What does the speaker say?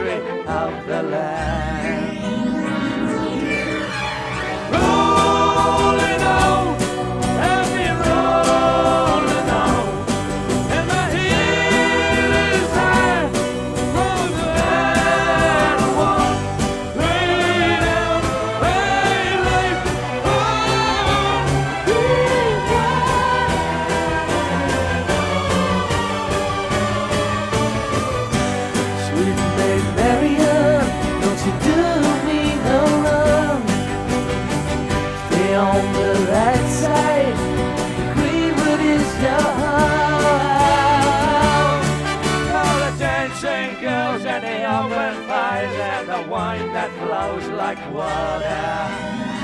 history of the land. Rolling on, heavy rolling on, and my head is high from the land of war. Lay down, lay life on these Sweet Maid Marian, don't you do me no wrong. Stay on the right side, Greenwood is your home. all the dancing girls and the open fires and the wine that flows like water.